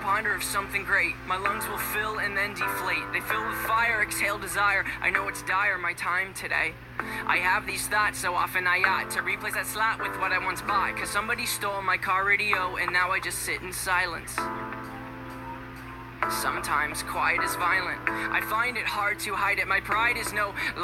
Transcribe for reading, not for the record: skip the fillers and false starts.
ponder of something great. My lungs will fill and then deflate. They fill with fire, exhale desire. I know it's dire, my time today. I have these thoughts so often I ought to replace that slot with what I once bought. Cause somebody stole my car radio and now I just sit in silence. Sometimes quiet is violent. I find it hard to hide it. My pride is no